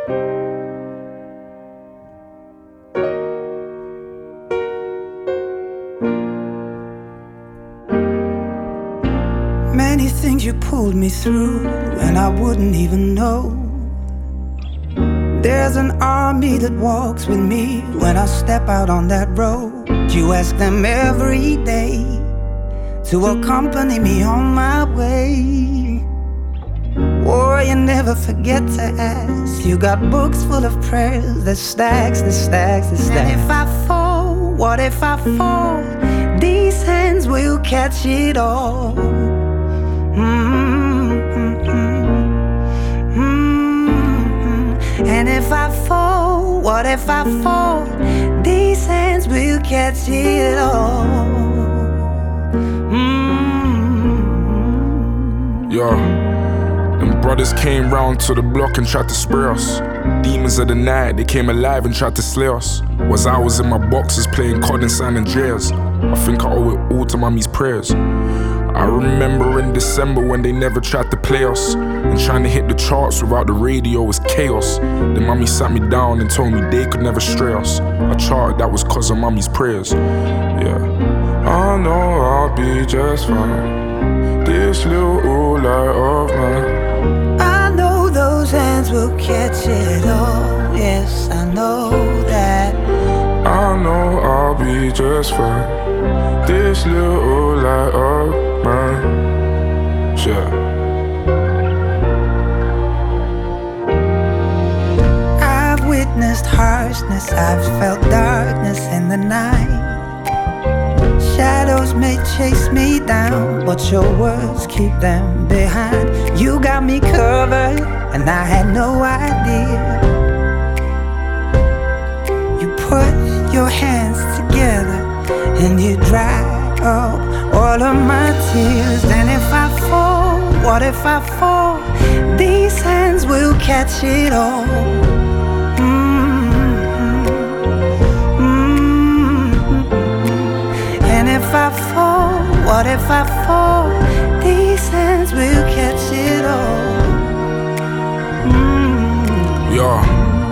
Many things you pulled me through, and I wouldn't even know. There's an army that walks with me when I step out on that road. You ask them every day to accompany me on my way. Or you never forget to ask. You got books full of prayers that stacks, that stacks, that stacks. And if I fall, what if I fall? These hands will catch it all. And if I fall, what if I fall? These hands will catch it all. Yeah, them brothers came round to the block and tried to spray us. Demons of the night, they came alive and tried to slay us. I was in my boxes playing COD in San Andreas. I think I owe it all to mommy's prayers. I remember in December when they never tried to play us, and trying to hit the charts without the radio was chaos. Then mommy sat me down and told me they could never stray us. I charted that was cause of mommy's prayers. Yeah, I know I'll be just fine. This little light of mine, I know those hands will catch it all. Yes, I know that. I know I'll be just fine. This little light of mine, yeah. I've witnessed harshness, I've felt darkness in the night. Shadows may chase me down, but your words keep them behind. You got me covered, and I had no idea. You put your hands together, and you dry up all of my tears. And if I fall, what if I fall? These hands will catch it all. And if I fall, what if I fall? These hands will catch it all. Yeah.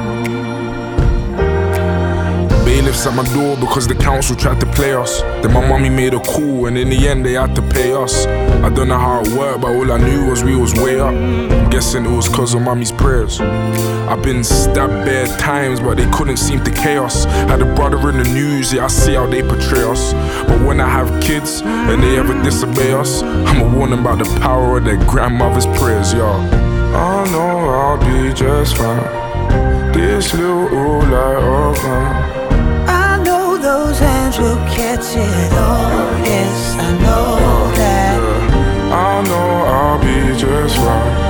Bailiffs at my door because the council tried to play us. Then my mommy made a call and in the end they had to pay us. I don't know how it worked, but all I knew was we was way up. I'm guessing it was cause of mommy's prayers. I've been stabbed bare times, but they couldn't seem to chaos. Had a brother in the news, yeah, I see how they portray us. But when I have kids and they ever disobey us, I'ma warn them about the power of their grandmother's prayers, y'all. I know I'll be just fine. This little light of mine, those hands will catch it all. Yes, I know that. I know I'll be just fine.